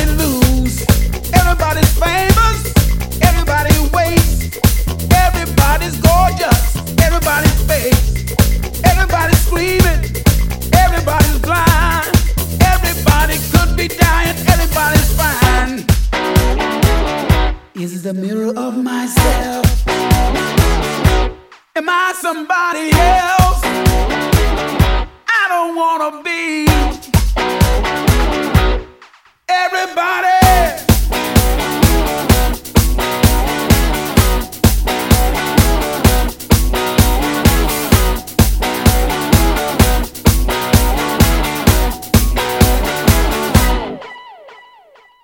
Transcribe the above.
lose. Everybody's famous, everybody waits. Everybody's gorgeous, everybody's fake. Everybody's screaming, everybody's blind. Everybody could be dying, everybody's fine. Is the mirror